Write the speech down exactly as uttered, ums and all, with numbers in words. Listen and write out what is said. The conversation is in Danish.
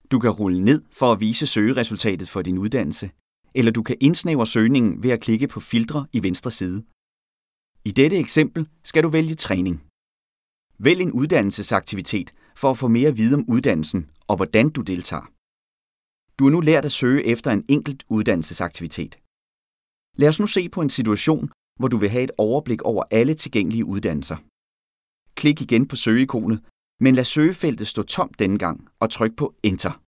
Du kan rulle ned for at vise søgeresultatet for din uddannelse, eller du kan indsnævre søgningen ved at klikke på filtre i venstre side. I dette eksempel skal du vælge træning. Vælg en uddannelsesaktivitet for at få mere viden om uddannelsen og hvordan du deltager. Du har nu lært at søge efter en enkelt uddannelsesaktivitet. Lad os nu se på en situation, hvor du vil have et overblik over alle tilgængelige uddannelser. Klik igen på søgeikonet, men lad søgefeltet stå tomt denne gang og tryk på Enter.